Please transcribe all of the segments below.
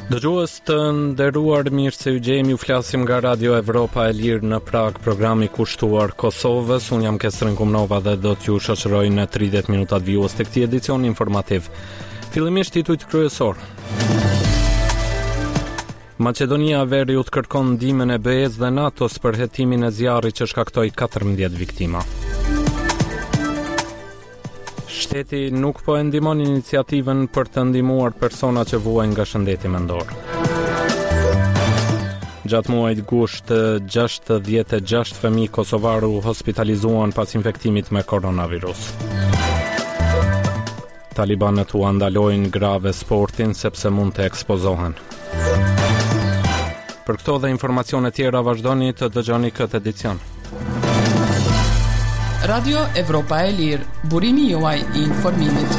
Dëgjues të nderuar, mirë se ju gjejmë, ju flasim nga Radio Evropa e Lirë në Prag, programi kushtuar Kosovës. Unë jam Kestrin Kumnova dhe do t'ju shoqëroj në 30 minutat vjues të këtij edicion informativ. Fillimisht titujt kryesor. Maqedonia e Veriut kërkon ndihmën e BE-s dhe NATO-s për hetimin e zjarrit që shkaktoi 14 viktima. Shteti nuk po e ndihmon iniciativën për të ndihmuar persona që vuajnë nga shëndeti mendor. Gjatë muajit gusht, 66 fëmijë kosovar u hospitalizuan pas infektimit me koronavirus. Talibanët u ndalojnë grave sportin sepse mund të ekspozohen. Për këto dhe informacione tjera vazhdoni të dëgjoni këtë edicion. Radio Evropa e Lirë, burimi juaj I informimit.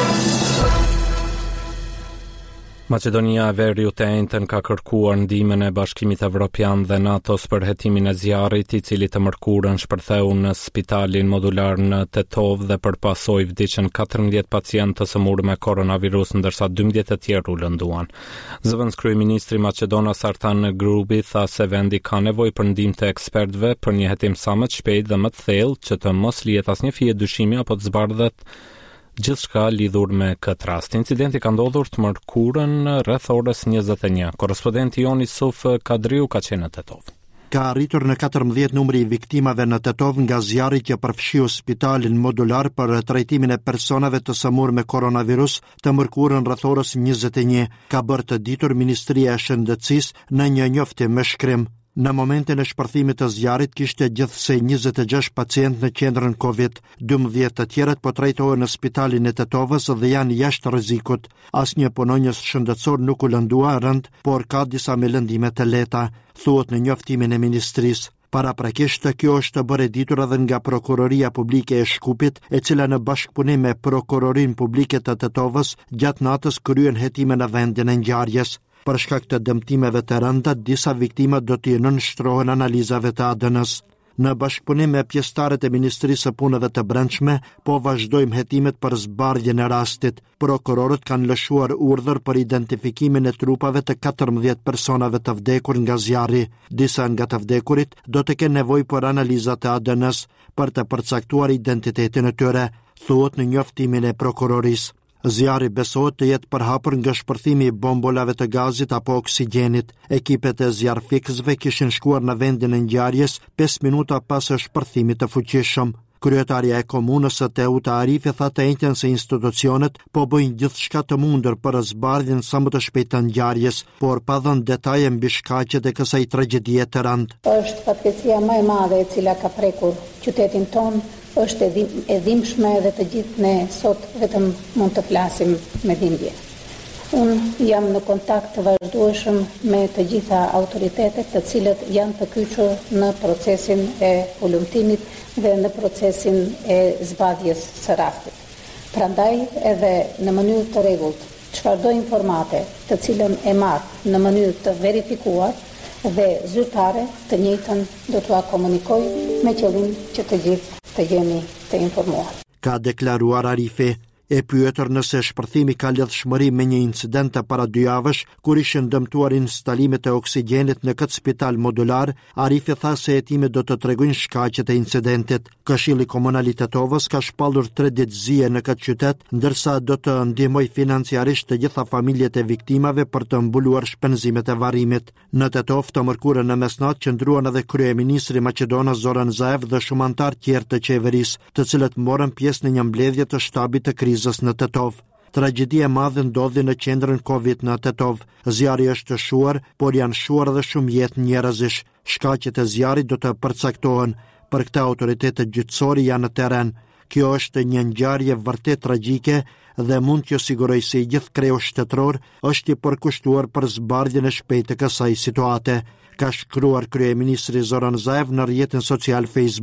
Maqedonia e Veriut e Enjtën ka kërkuar ndihmën e Bashkimit Evropian dhe NATO-s për hetimin e zjarrit, I cili të mërkurën shpërtheu në spitalin modular në Tetov dhe përpasoi vdiqën 14 pacientë të sëmurë me koronavirus, ndërsa 12 të tjerë u lënduan. Zëvendës kryeministri Maqedonas Artan Grubi tha se vendi ka nevojë për ndihmë të ekspertëve për një hetim sa më të shpejtë dhe më të thellë që të mos lihet asnjë fije dyshimi apo të zbardhet gjithçka lidhur me këtë rast. Incidenti ka ndodhur të mërkurën rreth orës 21. Korrespondenti jon Isuf Kadriu ka qenë në Tetov. Ka arritur në 14 numri I viktimave në Tetov nga zjarri që përfshiu spitalin modular për trajtimin e personave të sëmurë me koronavirus të mërkurën rreth orës 21, ka bërë të ditur Ministria e Shëndetësisë në një njoftim me shkrim. Në momentin e shpërthimit të zjarrit kishte gjithsej 26 pacientë në qendrën Covid, 12 të tjerët po trajtohen në spitalin e Tetovës dhe janë jashtë rrezikut. Asnjë punonjës shëndetësor nuk u lëndua rënd, por ka disa me lëndime të lehta, thuhet në njoftimin e ministrisë. Paraprakisht kjo është bërë ditur edhe nga Prokuroria Publike e Shkupit, e cila në bashkëpunim me Prokurorinë Publike të Tetovës gjatë natës kryen hetimin në vendin e ngjarjes. Për shkak të dëmtimeve të rënda, disa viktima do të nënshtrohen analizave të ADN-s. Në bashkëpunim me pjesëtarët e Ministrisë së Punëve të Brendshme, po vazhdojmë hetimet për zbardhjen e rastit. Prokurorët kanë lëshuar urdhër për identifikimin e trupave të 14 personave të vdekur nga zjarri. Disa nga të vdekurit do të kenë nevojë për analiza të ADN-s për të përcaktuar identitetin e tyre, thuhet në njoftimin e prokurorisë. Zjarri besohet të jetë përhapur nga shpërthimi I bombolave të gazit apo oksigjenit. Ekipet e zjarrfikësve kishin shkuar në vendin e ngjarjes 5 minuta pas shpërthimit të fuqishëm. Kryetaria e komunës së Teuta Arifi tha të njëjtën se institucionet po bëjnë gjithçka të mundur për zbardhjen sa më të shpejtë të ngjarjes, por pa dhënë detaje mbi shkaqet e kësaj tragjedie të rëndë. Është fatkeqësia më e madhe e cila ka prekur qytetin ton, është e dhimbshme dhe të gjithë ne sot vetëm mund të flasim me dhimbje. Unë jam në kontakt të vazhdueshëm me të gjitha autoritetet të cilët janë të kyçur në procesin e ulëmtimit dhe në procesin e zbardhjes së rastit. Prandaj edhe në mënyrë të rregullt, çfarëdo informate të cilën e marr në mënyrë të verifikuar dhe zyrtare, të njëjtën do t'ua komunikoj me qëllim që të gjithë të jemi të informuar. Ka deklaruar Arifi. E pyetur nëse shpërthimi ka lidhshmëri me një incident të para 2 javësh, kur ishin dëmtuar instalimet e oksigjenit në këtë spital modular, Arifi tha se hetimet do të tregojnë shkaqet e incidentit. Këshilli Komunal I Tetovës ka shpallur 3 ditë zie në këtë qytet, ndërsa do të ndihmojë financiarisht të gjitha familjet e viktimave për të mbuluar shpenzimet e varrimit. Në Tetov të mërkurën në mesnatë qëndruan edhe kryeministri Maqedonas Zoran Zaev dhe shumë anëtar tjerë të qeverisë, të cilët morën pjesë në një mbledhje të shtabit të krizës në Tetov. Tragjedia e madhe ndodhi në qendrën Covid në Tetov. Zjarri është shuar, por janë shuar edhe shumë jetë njerëzish. Shkaqet e zjarrit do të përcaktohen. Për këtë autoritetet gjyqësore janë në terren. Kjo është një ngjarje vërtet tragjike dhe mund t'ju siguroj se I gjithë kreu shtetëror është I përkushtuar për zbardhjen e shpejtë të kësaj situate, ka shkruar kryeministri Zoran Zaev në rrjetin social Facebook.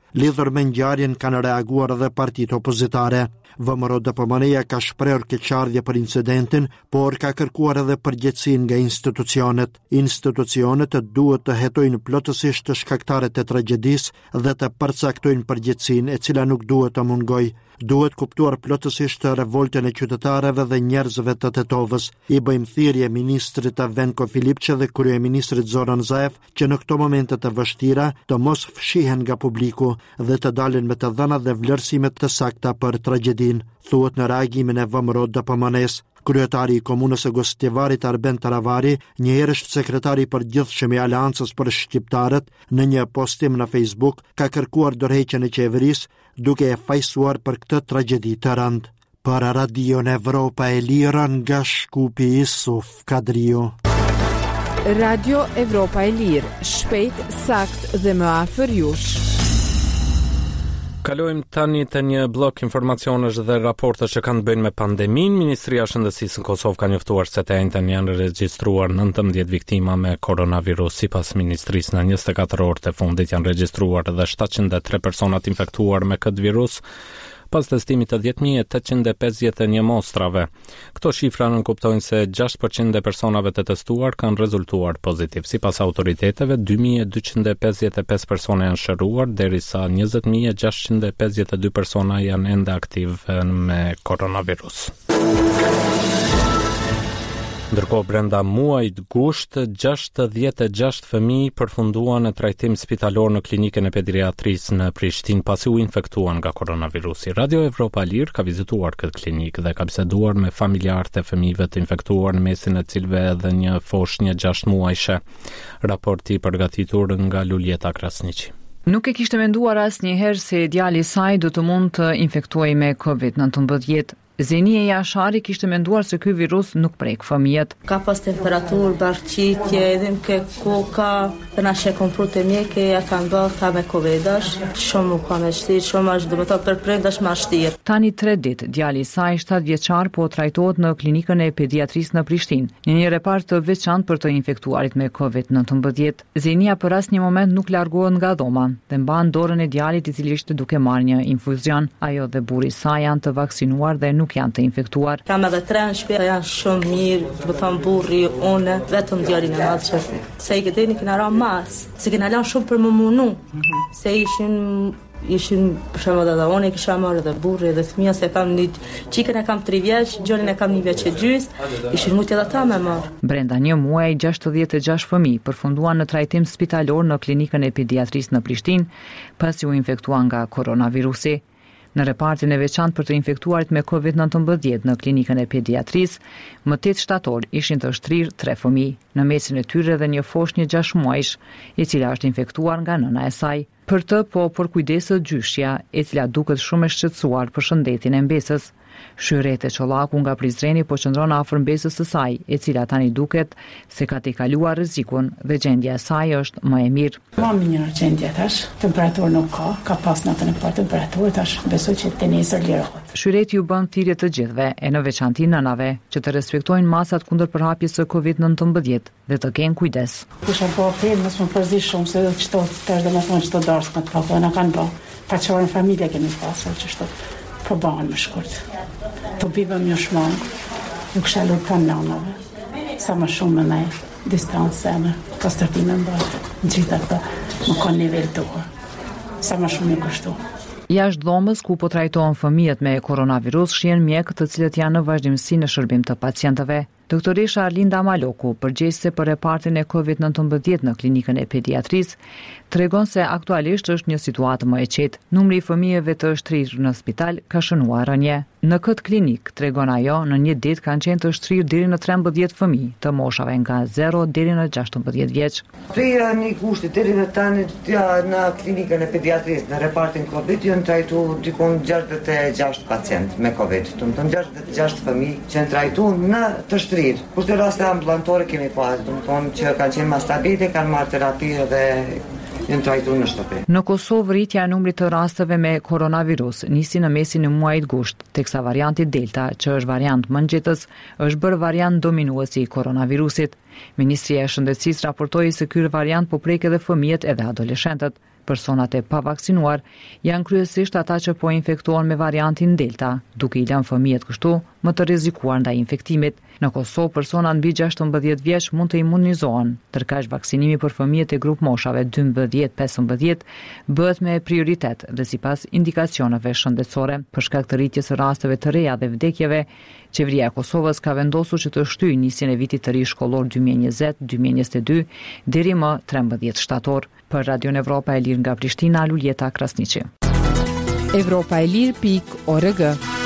Lidhur me ngjarjen kanë reaguar edhe partitë opozitare. VMRO DPM-ja ka shprehur keqardhje për incidentin, por ka kërkuar edhe përgjegjësinë nga institucionet. Institucionet duhet të hetojnë plotësisht të shkaktarët e tragjedisë dhe të përcaktojnë përgjegjësinë, e cila nuk duhet të mungojë. Duhet kuptuar plotësisht revoltën e qytetarëve dhe njerëzve të Tetovës. I bëjmë thirrje ministrit Venko Filipçe dhe kryeministrit Zoran Zaev që në këto momente të vështira të mos fshihen nga publiku dhe të dalin me të dhënat dhe vlerësimet të sakta për tragjedinë, thuhet në reagimin e VMRO DPM-s. Kryetari i komunës së Gostivarit Arben Taravari, njëherësht sekretari i përgjithshëm i Aleancës për shqiptarët, në një postim në Facebook ka kërkuar dorëheqjen e qeverisë duke e fajsuar për këtë tragjedi të rëndë. Për Radion Evropa e Lirë nga Shkupi Isuf Kadrio. Radio Evropa e Lirë, shpejt, sakt dhe më afër jush. Kalojmë tani të një blok informacionesh dhe raportesh që kanë të bëjnë me pandemin. Ministria e Shëndetësisë në Kosovë ka njoftuar se të njëjtën janë regjistruar 19 viktima me koronavirus. Sipas ministrisë, në 24 orët e fundit janë regjistruar edhe 703 persona të infektuar me këtë virus, pas testimit të 10.851 mostrave. Këto shifra nënkuptojnë se 6% e personave të testuar kanë rezultuar pozitiv. Sipas autoriteteve, 2.255 persona janë shëruar, derisa 20.652 persona janë ende aktiv me koronavirus. Ndërkohë, brenda muajit gusht, 66 fëmijë përfunduan në trajtim spitalor në klinikën e pediatrisë në Prishtinë pasi u infektuan nga koronavirusi. Radio Evropa Lirë ka vizituar këtë klinikë dhe ka biseduar me familjarët e fëmijëve të infektuar, në mesin e cilëve edhe një foshnjë 6 muajshe. Raporti i përgatitur nga Luljeta Krasniqi. Nuk e kishte menduar asnjëherë se djali i saj do të mund të infektuej me COVID-19. Zenia Jashari kishte menduar se ky virus nuk prek fëmijët. Ka pas temperaturë, barqitje, edhe ke koka, dhe na shekon prute mjeke, ja kanë bërë ta me Covid-ash, shumë nuk ka me shtirë, shumë është dhe me ta përprendash ma shtirë. Tani 3 ditë, djali i saj 7 vjeçar po trajtohet në klinikën e pediatrisë në Prishtinë, në një repart të veçantë për të infektuarit me COVID-19. Zenia për asnjë moment nuk largohet nga dhoma dhe mban dorën e djalit i cili ishte duke marrë një infuzion. Ajo dhe burri i saj janë të vaksinuar dhe nuk janë të infektuar. Kam edhe 3 në shtëpi, janë shumë mirë, do të thonë burri, unë, vetëm djalin e madh që se i këtë kena ra mas, se kena lanë shumë për më munu, se ishin për shembull edhe unë kisha marrë edhe burri edhe fëmia, se kam një çikën e kam 3 vjeç, Gjonin e kam 1 vjeç e gjys, ishin mund edhe ata me marr. Brenda një muaji 66 fëmijë përfunduan në trajtim spitalor në klinikën e pediatrisë në Prishtinë pasi u infektuan nga koronavirusi. Në repartin e veçantë për të infektuarit me COVID-19 në klinikën e pediatrisë, më 8 shtator ishin të shtrirë 3 fëmijë, në mesin e tyre dhe një foshnjë 6 muajsh, e cila është infektuar nga nëna e saj. Për të po përkujdeset gjyshja, e cila duket shumë e shqetësuar për shëndetin e mbesës. Shyrete Çollaku nga Prizreni po qëndron afër mbesës së saj, e cila tani duket se ka të kaluar rrezikun dhe gjendja e saj është më e mirë. Më mirë gjendja tash, temperaturë nuk ka pas natën e parë temperaturë tash, besoj që të nesër lirohet. Shyreti u bën thirrje të gjithëve, e në veçanti nënave, që të respektojnë masat kundër përhapjes së COVID-19 dhe të kenë kujdes. Kisha po apel, mos më përzi shumë se çto tash domethënë çto darsë të pa na kanë bë. Pa çfarë familje kemi pasur çështë. Po bëhen më shkurt. Të bibëm një shmangë, nuk shalu kanë nanave, sa më shumë me me distancë seme, ka stërtime më bërë, në gjitha të më kanë nivel të uë, sa më shumë një kështu. Jashtë dhomës ku po trajtohen fëmijët me koronavirus shihen mjekët të cilët janë në vazhdimsi në shërbim të pacientëve. Doktoresha Arlinda Maloku, përgjegjëse për repartin e COVID-19 në klinikën e pediatrisë, tregon se aktualisht është një situatë më e qetë. Numri i fëmijëve të shtrirë në spital ka shënuar rënje. Në këtë klinik, tregon ajo, në një ditë kanë qenë të shtrirë deri në 13 fëmijë të moshave nga 0 deri në 16 vjeç. Prej një kushti deri në tani në klinikën e pediatrisë në repartin COVID janë trajtuar dikon 66 pacientë me COVID. Domethënë 66 fëmijë që janë trajtuar në të shtrirë. Kurse raste ambulantore kemi pas, domethënë që kanë qenë më stabile, kanë marrë terapi dhe janë trajtuar në shtëpi. Në Kosovë rritja e numrit të rasteve me koronavirus nisi në mesin e muajit gusht, teksa varianti Delta, që është variant më nxehtës, është bërë variant dominues i koronavirusit. Ministria e Shëndetësisë raportoi se ky variant po prek edhe fëmijët edhe adoleshentët. Personat e pavaksinuar janë kryesisht ata që po infektohen me variantin Delta, duke I lënë fëmijët kështu më të rrezikuar ndaj infektimit. Në Kosovë, persona mbi 16 vjeç mund të imunizohen, ndërkaq vaksinimi për fëmijët e grup moshave 12-15 bëhet me prioritet dhe sipas indikacioneve shëndetësore. Për shkak të rritjes së rasteve të reja dhe vdekjeve, Qeveria e Kosovës ka vendosur që të shtyjë nisjen e vitit të ri shkollor 2020-2022 deri më 13 shtator. Për Radio Evropa e Lirë nga Prishtina, Luljeta Krasniqi. Evropaelir.org.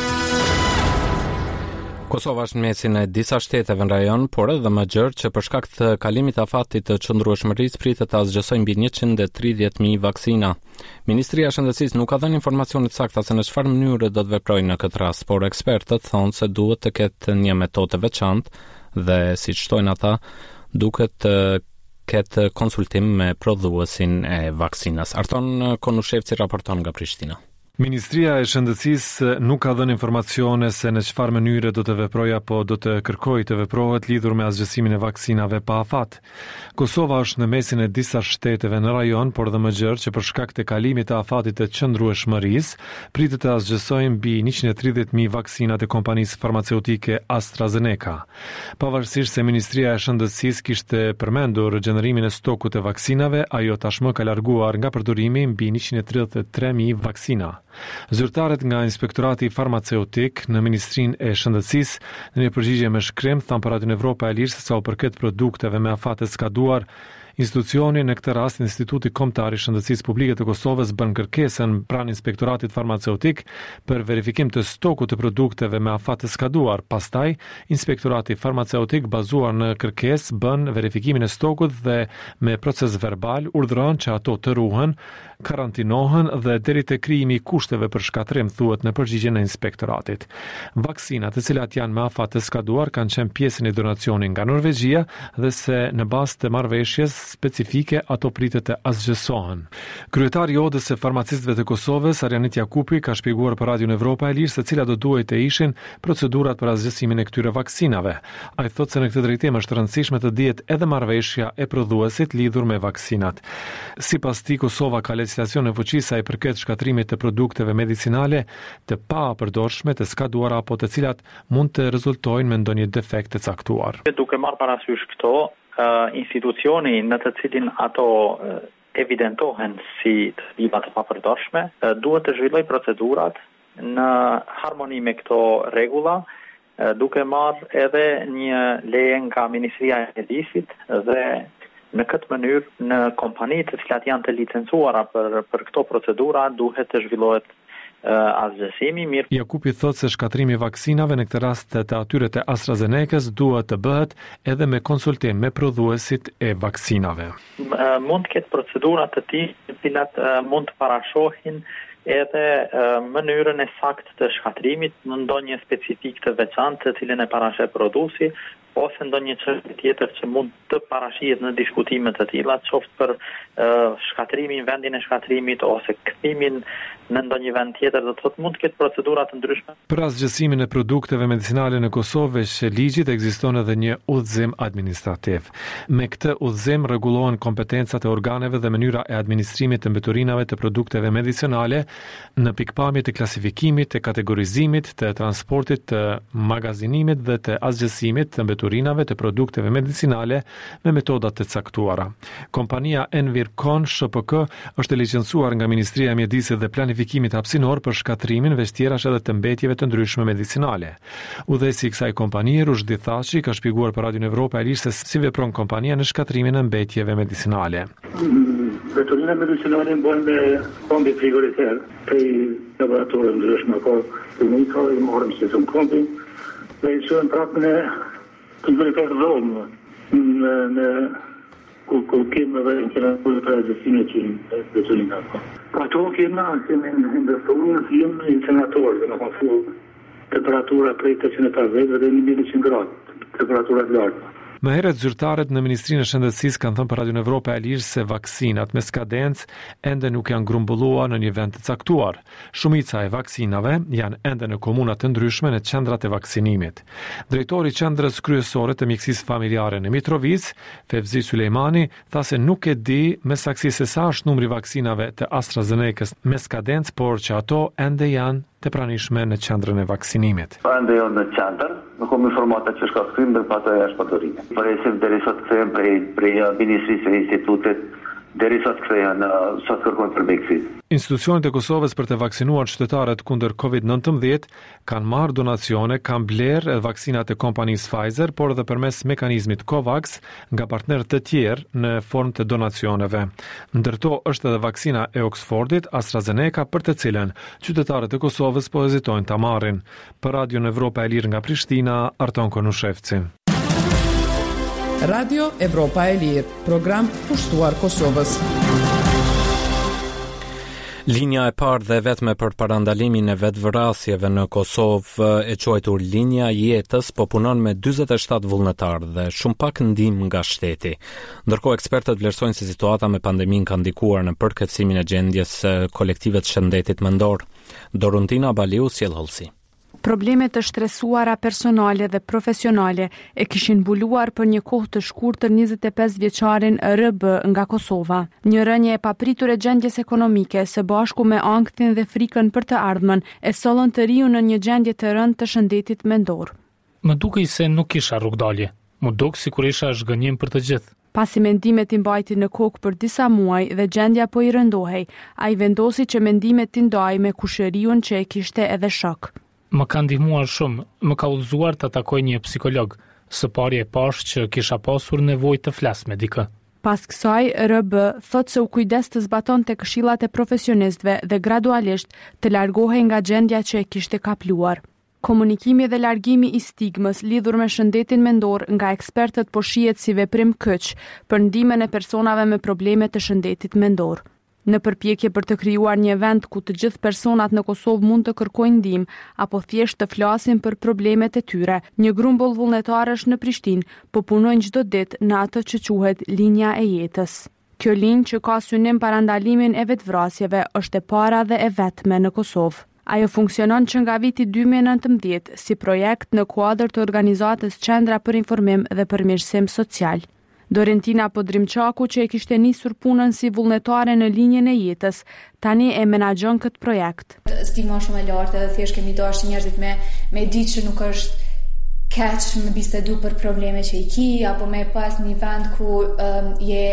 Kosova është në mesin e disa shteteve në rajon, por edhe më gjerë që për shkak të kalimit të afatit të qëndrueshmërisë pritet të zgjasojë mbi 130.000 vaksina. Ministria e Shëndetësisë nuk ka dhënë informacione të sakta se në çfarë mënyre do të veprojnë në këtë rast, por ekspertët thonë se duhet të ketë një metodë të veçantë dhe siç thonë ata, duket të ketë konsultim me prodhuesin e vaksinës. Arton Konushevci raporton nga Prishtina. Ministria e Shëndetësisë nuk ka dhënë informacione se në çfarë mënyre do të veprojë apo do të kërkojë të veprohet lidhur me asgjësimin e vaksinave pa afat. Kosova është në mesin e disa shteteve në rajon, por dhe më gjerë që për shkak të kalimit të afatit të qëndrueshmërisë, pritet të asgjësojnë mbi 130.000 vaksinat e kompanisë farmaceutike AstraZeneca. Pavarësisht se Ministria e Shëndetësisë kishte përmendur gjenerimin e stokut të vaksinave, ajo tashmë ka larguar nga përdorimi mbi 133.000 vaksina. Zyrtarët nga Inspektorati Farmaceutik në Ministrinë e Shëndetësisë në një përgjigje me shkrim thanë për Radio Evropa e Lirë se sa u përket produkteve me afate skaduar, institucioni, në këtë rast Instituti Kombëtar I Shëndetësisë Publike të Kosovës, bën kërkesën pranë Inspektoratit Farmaceutik për verifikim të stokut të produkteve me afate skaduar. Pastaj, Inspektorati Farmaceutik bazuar në kërkesë bën verifikimin e stokut dhe me proces verbal urdhëron që ato të ruhen, karantinohen dhe deri te krijimi I kushteve për shkatrim, thuhet në përgjigjen e inspektoratit. Vaksinat, të cilat janë me afate skaduar, kanë qenë pjesën e donacionit nga Norvegjia dhe se në bazë të marrëveshjes specifike ato pritet të asgjësohen. Kryetari I Odës së farmacistëve të Kosovës, Arjanit Jakupi, ka shpjeguar për Radio Evropa e Lirë se cilat do duhet të ishin procedurat për asgjësimin e këtyre vaksinave. Ai thotë se në këtë drejtim është rëndësishme të dihet edhe marrëveshja e prodhuesit lidhur me vaksinat. Sipas tij, Kosova ka legislacion në fuqi sa I përket shkatrimit të produkteve medicinale të papërdorshme, të skaduara apo të cilat mund të rezultojnë me ndonjë defekt të caktuar. Duke marrë parasysh këto, institucioni në të cilin ato evidentohen si të liva të papërdorshme, duhet të zhvilloj procedurat në harmoni me këto rregulla, duke marrë edhe një leje nga Ministria e Mjedisit dhe në këtë mënyrë në kompanitë të cilat janë të licencuara për këto procedura duhet të zhvillohet asgjësimi mirë. Jakupi thotë se shkatrimi I vaksinave në këtë rast të atyre të AstraZenecas duhet të bëhet edhe me konsultim me prodhuesit e vaksinave. Mund të ketë procedura të tilla të cilat mund të parashohin edhe mënyrën e saktë të shkatrimit në ndonjë specifik të veçantë të cilën e parasheh prodhuesi ose ndonjë çështje tjetër që mund të parashihet në diskutime të tilla, qoftë për shkatrimin, vendin e shkatrimit ose kthimin në ndonjë vend tjetër, do të thotë mund të ketë procedura të ndryshme. Për asgjësimin e produkteve medicinale në Kosovë, veç ligjit ekziston edhe një udhëzim administrativ. Me këtë udhëzim rregullohen kompetencat e organeve dhe mënyra e administrimit të mbeturinave të produkteve medicinale në pikpamje të klasifikimit, të kategorizimit, të transportit, të magazinimit dhe të asgjësimit të mbeturinave të produkteve medicinale me metodat të caktuara. Kompania Envirkon SHPK është licencuar nga Ministria e Mjedisit dhe Planifikimit Hapësinor për shkatrimin veç tjerash edhe të mbetjeve të ndryshme medicinale. Udhëheqësi I kësaj kompanie, Rushdi Thaçi, ka shpjeguar për Radio Evropa e Lirë se si vepron kompania në shkatrimin e mbetjeve medicinale. Mbeturina medicinale bëhen me kombi frigorifer prej laboratorëve ndryshme, ka klinika, I marrim si të kombi dhe I shojmë prapë në frigorifer dhomë në ku kemë dhe interakurë për asgjësimin e mbeturinave. Ato kemi investuar në firmë incenator dhe në konfu temperatura prej 850 dhe 1100 gradë, temperatura të larta. Më herët zyrtarët në Ministrinë e Shëndetësisë kanë thënë për Radio Evropa e Lirë se vaksinat me skadencë ende nuk janë grumbulluar në një vend të caktuar. Shumica e vaksinave janë ende në komuna të ndryshme në qendrat e vaksinimit. Drejtori i qendrës kryesore të mjekësisë familjare në Mitrovic, Fevzi Sulejmani, tha se nuk e di me saksi se sa është numri vaksinave të AstraZenecas me skadencë, por që ato ende janë të pranishme në qendrën e vaksinimit. Ende jo në qendër, nuk kam informata që shka skrim dhe pasaj është përdorime. Përresim deri sot kthehen prej Ministrisë e Institutit, deri sot kthehen sot kërkojnë për mjekësi. Institucionet e Kosovës për të vaksinuar qytetarët kundër COVID-19 kanë marrë donacione, kanë blerë vaksinat e kompanisë Pfizer, por edhe përmes mekanizmit COVAX nga partnerë të tjerë në formë të donacioneve. Ndërto është edhe vaksina e Oxfordit, AstraZeneca, për të cilën qytetarët e Kosovës po hezitojnë ta marrin. Për Radio Evropa e Lirë nga Prishtina, Arton Konushevci. Radio Evropa e Lirë, program pushtuar Kosovës. Linja e parë dhe vetme për parandalimin e vetvrasjeve në Kosovë, e quajtur Linja e Jetës, po punon me 47 vullnetarë dhe shumë pak ndihmë nga shteti. Ndërkohë ekspertët vlerësojnë se situata me pandemin ka ndikuar në përkatësimin e gjendjes kolektive të shëndetit mendor. Doruntina Baliu sjell hollësi. Problemet të shtresuara personale dhe profesionale e kishin mbuluar për një kohë të shkurtër 25 vjeçarin RB nga Kosova. Një rënje e papritur e gjendjes ekonomike së bashku me ankthin dhe frikën për të ardhmen e sollën të riu në një gjendje të rëndë të shëndetit mendor. Më dukej se nuk kisha rrugdalje. Më duk sikur isha zhgënjim për të gjithë. Pasi mendimet i mbajti në kokë për disa muaj dhe gjendja po i rëndohej, ai vendosi që mendimet t'i ndajë me kushëriun që e kishte edhe shok. Më ka ndihmuar shumë, më ka udhëzuar të takoj një psikolog. Së pari e pash që kisha pasur nevojë të flas me dikë. Pas kësaj, RB thot se u kujdes të zbatonte këshillat e profesionistëve dhe gradualisht të largohej nga gjendja që e kishte kapluar. Komunikimi dhe largimi i stigmës lidhur me shëndetin mendor nga ekspertët po shihet si veprim keq për ndihmën e personave me probleme të shëndetit mendor. Në përpjekje për të krijuar një vend ku të gjithë personat në Kosovë mund të kërkojnë ndihmë apo thjesht të flasin për problemet e tyre, një grumbull vullnetarësh në Prishtinë po punojnë çdo ditë në atë që quhet Linja e Jetës. Kjo linjë që ka synim parandalimin e vetvrasjeve është e para dhe e vetme në Kosovë. Ajo funksionon që nga viti 2019 si projekt në kuadër të organizatës Qendra për Informim dhe Përmirësim Social. Dorentina Podrimçaku, që e kishte nisur punën si vullnetare në Linjën e Jetës, tani e menaxhon këtë projekt. Stigma shumë e lartë, edhe thjesht kemi dashur njerëzit me ditë që nuk është keq me bisedu për probleme që i ki, apo me pas një vend ku je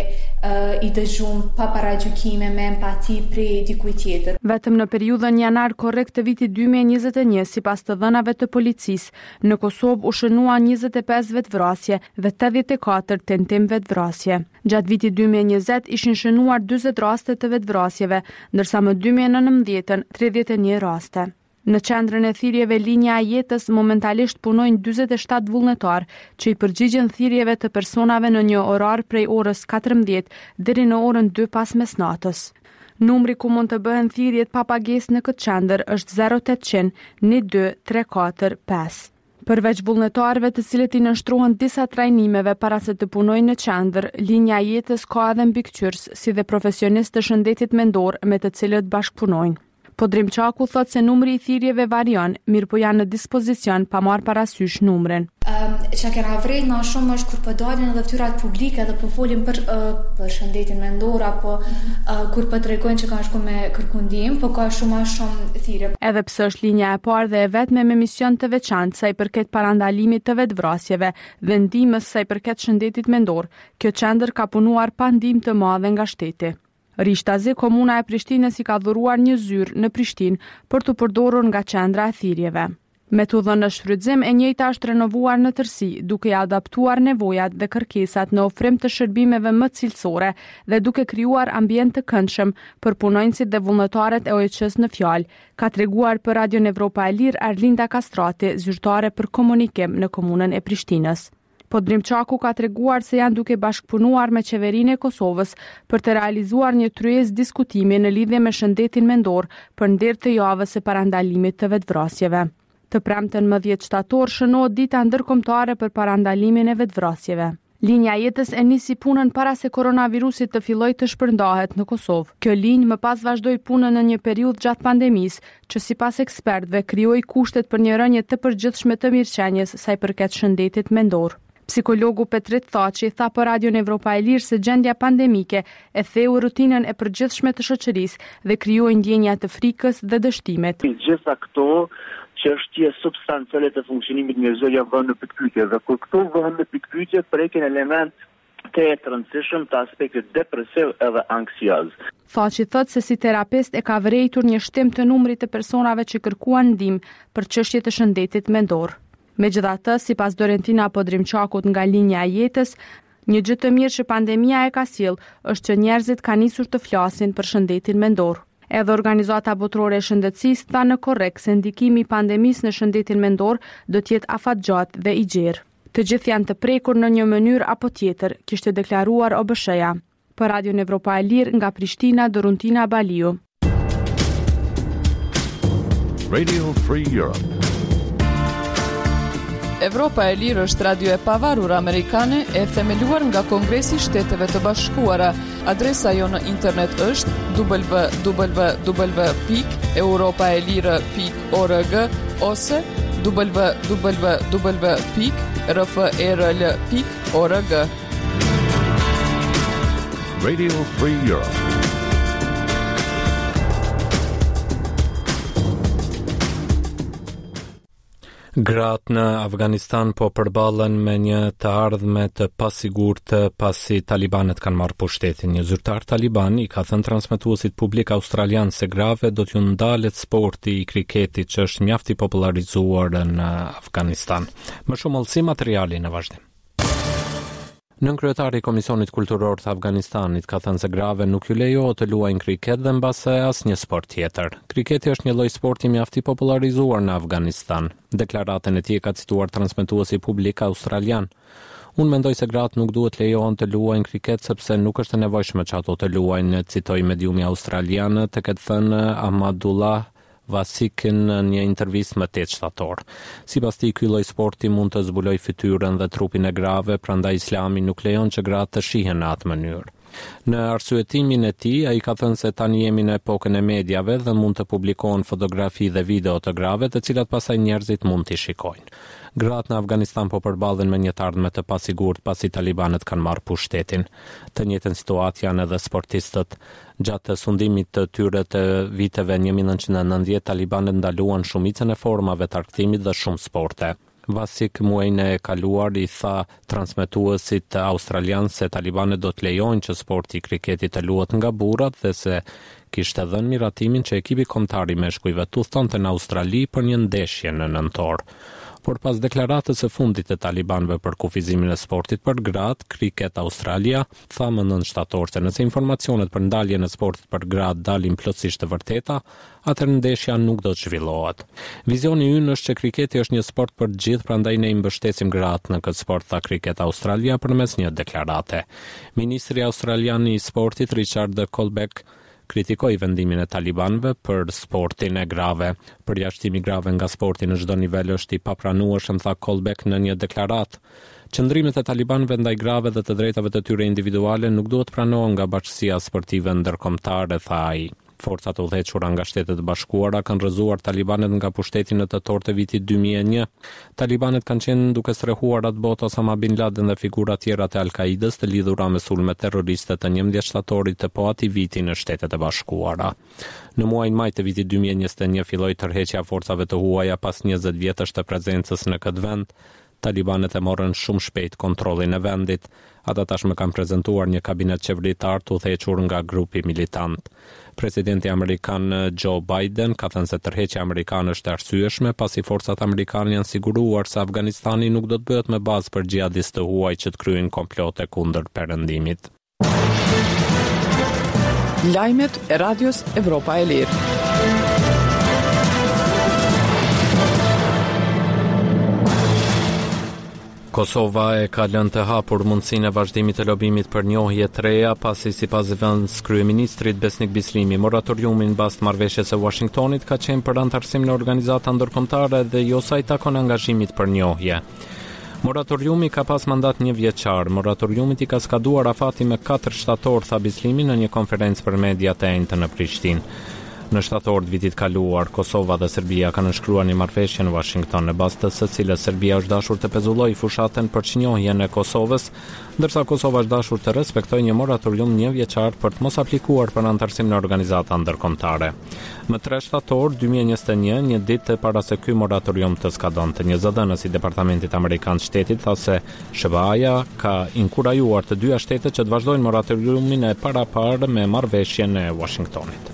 i dëgjum pa paragjykime me empati prej dikujt tjetër. Vetëm në periudhën janar korrekt të vitit 2021, sipas të dhënave të policisë, në Kosovë u shënuan 25 vetvrasje dhe 84 tentim vetvrasje. Gjatë vitit 2020 ishin shënuar 40 raste të vetvrasjeve, ndërsa më 2019 31 raste. Në qendrën e thirrjeve Linja e Jetës momentalisht punojnë 47 vullnetar që i përgjigjen thirrjeve të personave në një orar prej orës 14 deri në orën 2 pas mesnatës. Numri ku mund të bëhen thirrjet pa pagesë në këtë qendër është 0800 12 345. Përveç vullnetarëve të cilët i nënshtrohen disa trajnimeve para se të punojnë në qendër, Linja e Jetës ka edhe mbikëqyrës si dhe profesionistë të shëndetit mendor me të cilët bashkëpunojnë. Podrimçaku thot se numri i thirrjeve varion, mirë po janë në dispozicion pa marrë parasysh numrin. Që kena vrejt në shumë është kur po dalin edhe fytyrat publike dhe po folin për shëndetin mendor apo kur po tregojnë që kanë shku me kërku ndihmë, po ka shumë thirrje. Edhe pse është linja e parë dhe e vetme me mision të veçantë sa i përket parandalimit të vetvrasjeve dhe ndihmës sa i përket shëndetit mendor, kjo qendër ka punuar pa ndihmë të madhe nga shteti. Rishtazi, komuna e Prishtinës i ka dhuruar një zyrë në Prishtinë për të përdorur nga qendra e thirrjeve. Metodën në shfrytëzim e njëjta është renovuar në tërësi, duke i adaptuar nevojat dhe kërkesat në ofrim të shërbimeve më cilësore dhe duke krijuar ambient të këndshëm për punonjësit dhe vullnetarët e OEQ-s në fjalë, ka treguar për Radio Evropa e Lirë Arlinda Kastrati, zyrtare për komunikim në komunën e Prishtinës. Podrimçaku ka treguar se janë duke bashkëpunuar me qeverinë e Kosovës për të realizuar një tryezë diskutimi në lidhje me shëndetin mendor për nder të javës së parandalimit të vetvrasjeve. Të premten më 10 shtator shënohet dita ndërkombëtare për parandalimin e vetvrasjeve. Linja jetës e nisi punën para se koronavirusit të filloj të shpërndahet në Kosovë. Kjo linjë më pas vazhdoi punën në një periudhë gjatë pandemisë, që sipas ekspertëve krijoi kushtet për një rënje të përgjithshme të mirëqenies sa i përket shëndetit mendor. Psikologu Petrit Thaçi tha për Radion Evropa e Lirë se gjendja pandemike e theu rutinën e përgjithshme të shoqërisë dhe krijoi ndjenja të frikës dhe dështimet. Gjitha këto çështje substanciale të funksionimit njerëzor janë vënë në pikpyetje dhe kur këto vëhen në pikpyetje prekin element të rëndësishëm të aspektit depresiv edhe anksioz. Thaçi thot se si terapist e ka vërejtur një shtim të numrit të personave që kërkuan ndihmë për çështje të shëndetit mendor. Megjithatë, sipas Dorentina Podrimçakut nga linja e jetës, një gjë të mirë që pandemia e ka sjell është që njerëzit kanë nisur të flasin për shëndetin mendor. Edhe Organizata Botërore e Shëndetësisë tha në korrekt se ndikimi i pandemisë në shëndetin mendor do të jetë afatgjatë dhe i gjerë. Të gjithë janë të prekur në një mënyrë apo tjetër, kishte deklaruar OBSH-ja. Për Radion Evropa e Lirë nga Prishtina, Doruntina Baliu. Radio Free Europe. Evropa e Lirë është radio e pavarur amerikane e themeluar nga Kongresi i Shteteve të Bashkuara. Adresa jo në internet është www.europaelire.org ose www.rferl.org. Radio Free Europe. Gratë në Afganistan po përballen me një të ardhme të pasigurt pasi talibanet kanë marrë pushtetin. Një zyrtar taliban i ka thënë transmetuesit publik australian se grave do t'ju ndalet sporti i kriketit që është mjaft i popularizuar në Afganistan. Më shumë olsi materiali në vazhdim. Nënkryetari i Komisionit Kulturor të Afganistanit ka thënë se grave nuk ju lejohet të luajnë kriket dhe mbase asnjë sport tjetër. Kriketi është një lloj sporti mjaft i popularizuar në Afganistan. Deklaratën e tij ka cituar transmetuesi publik australian. Unë mendoj se gratë nuk duhet lejohen të luajnë kriket sepse nuk është e nevojshme që ato të luajnë, citoi mediumi australian të ketë thënë Ahmadullah Vasikin në një intervistë më 8 shtator. Sipas tij, ky lloj sporti mund të zbulojë fytyrën dhe trupin e grave, prandaj Islami nuk lejon që gratë të shihen në atë mënyrë. Në arsyetimin e tij, ai ka thënë se tani jemi në epokën e mediave dhe mund të publikohen fotografi dhe video të grave, të cilat pastaj njerëzit mund t'i shikojnë. Gratë në Afganistan po përballen me një të ardhme të pasigurt pasi talibanët kanë marrë pushtetin. Të njëjtën situatë janë edhe sportistët. Gjatë sundimit të tyre të viteve 1990, talibanët ndaluan shumicën e formave të argëtimit dhe shumë sporte. Vasik muajin e kaluar i tha transmetuesit australian se talibanët do të lejojnë që sporti i kriketit të luhet nga burrat dhe se kishte dhënë miratimin që ekipi kombëtar i meshkujve të udhtonte në Australi për një ndeshje në nëntor. Por pas deklaratës së fundit të talibanëve për kufizimin e sportit për gratë, Cricket Australia tha më 9 shtator se nëse informacionet për ndaljen e sportit për gratë dalin plotësisht të vërteta, atëherë ndeshja nuk do të zhvillohet. Vizioni ynë është që kriketi është një sport për të gjithë, prandaj ne i mbështesim gratë në këtë sport, tha Cricket Australia përmes një deklarate. Ministri australian i sportit Richard Colbeck kritikoi vendimin e talibanëve për sportin e grave. Përjashtimi i grave nga sporti në çdo nivel është i papranueshëm, tha Colbeck në një deklaratë. Qëndrimet e talibanëve ndaj grave dhe të drejtave të tyre individuale nuk duhet pranohen nga Bashkia Sportive Ndërkombëtare, tha ai. Forcat udhëhequra nga Shtetet e Bashkuara kanë rrëzuar talibanët nga pushteti në tetor të vitit 2001. Talibanët kanë qenë duke strehuar atë botë Osama Bin Laden dhe figura tjera të Al-Qaidës të lidhura me sulme terroriste të 11 shtatorit të po atij viti në Shtetet e Bashkuara. Në muajin maj të vitit 2021 filloi tërheqja e forcave të huaja pas 20 vjetësh të prezencës në këtë vend. Talibanët e morën shumë shpejt kontrollin e vendit. Ata tashmë kanë prezantuar një kabinet qeveritar të udhëhequr nga grupi militant. Presidenti amerikan Joe Biden ka thënë se tërheqja amerikane është e arsyeshme pasi forcat amerikane janë siguruar se Afganistani nuk do të bëhet me bazë për xhihadistë të huaj që të kryejnë komplote kundër perëndimit. Lajmet e Radios Evropa e Lirë. Kosova e ka lënë të hapur mundësinë e vazhdimit të lobimit për njohje të reja pasi sipas kryeministrit Besnik Bislimi, moratoriumi mbas marrëveshjes së Washingtonit ka qenë për antarësim në organizata ndërkombëtare dhe jo sa i takon angazhimit për njohje. Moratoriumi ka pas mandat 1 vjeçar. Moratoriumit I ka skaduar afati me 4 shtator, tha Bislimi në një konferencë për mediat e enjtë në Prishtinë. Në shtator të vitit kaluar, Kosova dhe Serbia kanë nënshkruar një marrëveshje në Washington, në bazë të së cilës Serbia është dashur të pezullojë fushatën për çnjohjen e Kosovës, ndërsa Kosova është dashur të respektojë një moratorium 1 vjeçar për të mos aplikuar për anëtarësim në organizata ndërkombëtare. Më 3 shtator 2021, një ditë para se ky moratorium të skadonte, një zëdhënës I Departamentit Amerikan të Shtetit tha se SBA-ja ka inkurajuar të dyja shtetet që të vazhdojnë moratoriumin e paraparë me marrëveshjen e Washingtonit.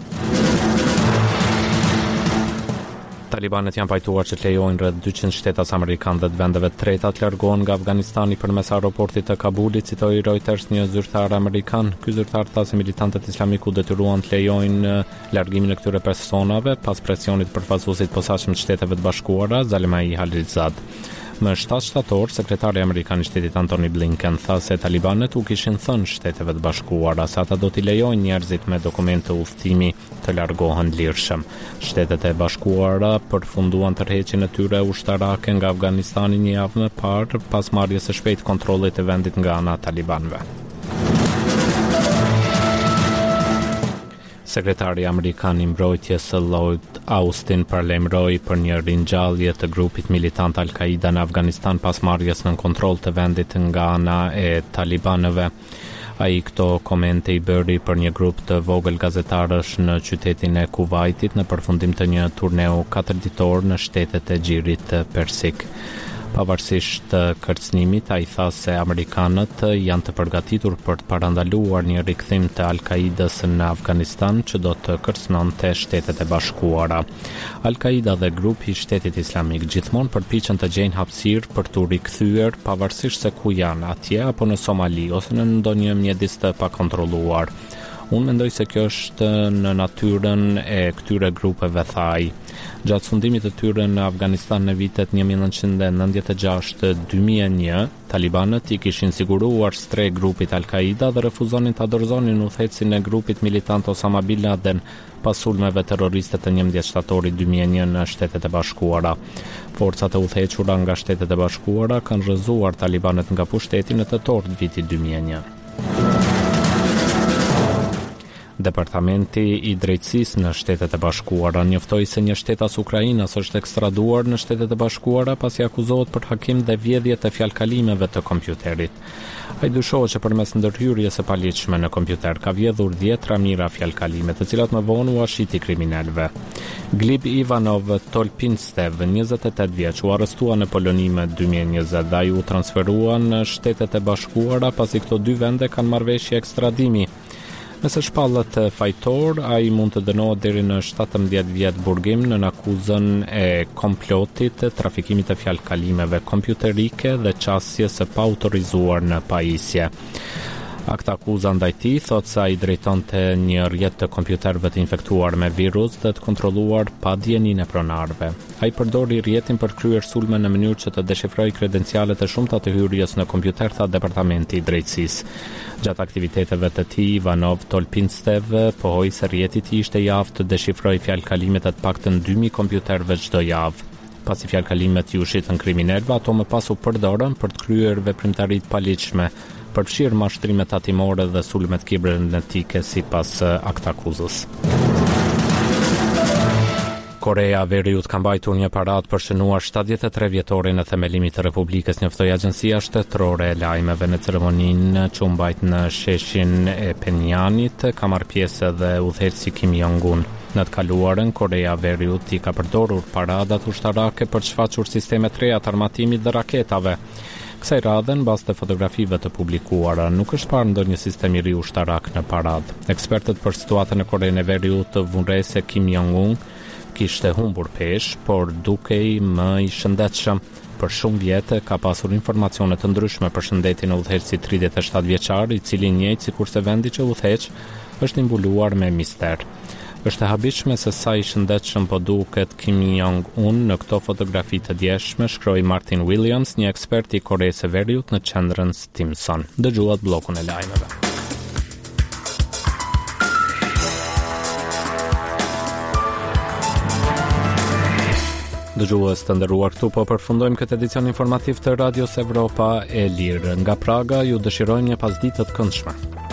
Talibanet janë pajtuar që të lejojnë rreth 200 shtetas amerikanë dhe të vendeve të treta të largohen nga Afganistani përmes aeroportit të Kabulit, citoi Reuters një zyrtar amerikan. Ky zyrtar tha se militantët islamik u detyruan të lejojnë largimin e këtyre personave pas presionit përfaqësuesit posaçëm të Shteteve të Bashkuara, Zalmai Khalilzad. Më 7 shtator, sekretari amerikan I Shtetit Antony Blinken tha se talibanet u kishin thënë Shteteve të Bashkuara se ata do t'i lejojnë njerëzit me dokumente udhëtimi të largohen lirshëm. Shtetet e Bashkuara përfunduan tërheqjen e tyre ushtarake nga Afganistani një javë më parë pas marrjes së shpejtë kontrollit të vendit nga ana e talibanëve. Sekretari Amerikan I Mbrojtjes Lloyd Austin parlemroi për një ringjallje të grupit militant Al-Qaida në Afganistan pas marrjes nën kontroll të vendit nga ana e talibanëve. Ai këto komente I bëri për një grup të vogël gazetarësh në qytetin e Kuvajtit në përfundim të një turneu 4 ditor në shtetet e Xhirit Persik. Pavarësisht kërcënimit, ai tha se amerikanët janë të përgatitur për të parandaluar një rikthim të Al-Qaidës në Afganistan që do të kërcënonte Shtetet e Bashkuara. Al-Qaida dhe grupi I Shtetit Islamik gjithmonë përpiqen të gjejnë hapësirë për t'u rikthyer pavarësisht se ku janë, atje apo në Somali ose në ndonjë mjedis të pakontrolluar. Unë mendoj se kjo është në natyrën e këtyre grupeve, tha ai. Gjatë fundimit të tyre në Afganistan në vitet 1996-2001, talibanët I kishin siguruar streh grupit Al-Qaida dhe refuzonin ta dorëzonin udhëhecin e grupit militant Osama Bin Laden pas sulmeve terroriste të 11 shtatorit 2001 në Shtetet e Bashkuara. Forcat e udhëhequra nga Shtetet e Bashkuara kanë rrëzuar talibanët nga pushteti në tetor të vitit 2001. Departamenti I Drejtësisë në Shtetet e Bashkuara njoftoi se një shtetas Ukrainas është ekstraduar në Shtetet e Bashkuara pasi akuzohet për hakim dhe vjedhje të fjalkalimeve të kompjuterit. Ai dyshohet që përmes ndërhyrjes së paligjshme në kompjuter ka vjedhur 10 mijëra fjalkalime, të cilat më vonë u ashiti kriminalëve. Gleb Ivanov Tolpinstev, 28 vjeç, u arrestua në Poloni më 2020 dhe ai u transferua në Shtetet e Bashkuara pasi këto dy vende kanë marrëveshje ekstradimi. Nëse shpallet fajtor, ai mund të dënohet deri në 17 vjet burgim në akuzën e komplotit, trafikimit të fjalkalimeve kompjuterike dhe qasjes së paautorizuar në pajisje. Akta akuza ndaj tij thotë se ai drejtonte një rrjet të kompjuterëve të infektuar me virus dhe të kontrolluar pa dijenin e pronarëve. Ai përdori rrjetin për kryer sulme në mënyrë që të deshifrojë kredencialet e shumta të hyrjes në kompjuter, tha Departamenti I Drejtësisë. Gjatë aktiviteteve të tij, Ivanov Tolpinstev pohoi se rrjeti I tij ishte i aftë të deshifrojë fjalkalimet e të paktën 2000 kompjuterëve çdo javë. Pasi fjalkalimet I ushitën kriminalëve, ato më pas u përdorën për të kryer veprimtari të paligjshme, përfshirë mashtrimet tatimore dhe sulmet kibernetike sipas aktakuzës. Korea e Veriut ka mbajtur një paradë për shënuar 73 vjetorin e themelimit të Republikës, njoftoi Agjencia Shtetërore e Lajmeve. Në ceremoninë që u mbajt në sheshin e Penjanit ka marrë pjesë edhe udhëheqësi Kim Jong-un. Në të kaluarën, Korea e Veriut I ka përdorur paradat ushtarake për të shfaqur sisteme të reja të armatimit dhe raketave. Kësaj radhe, në bazë të fotografive të publikuara, nuk është parë ndonjë sistem I ri ushtarak në paradë. Ekspertët për situatën e Korenë e Veriut vunrej se Kim Jong-un kishte humbur peshë, por dukej më I shëndetshëm. Për shumë vite ka pasur informacione të ndryshme për shëndetin e udhëheqësit 37 vjeçar, I cili njëjtë sikurse vendi që udhëheq është I mbuluar me mister. Është e habitshme se sa I shëndetshëm po duket Kim Jong-un në këto fotografi të djeshme, shkroi Martin Williams, një ekspert I Koreasë së Veriut në qendrën Stimson. Dëgjuat bllokun e lajmeve. Dëgjues të nderuar, këtu po përfundojmë këtë edicion informativ të Radios Evropa e Lirë. Nga Praga ju dëshirojmë një pasditë të këndshme.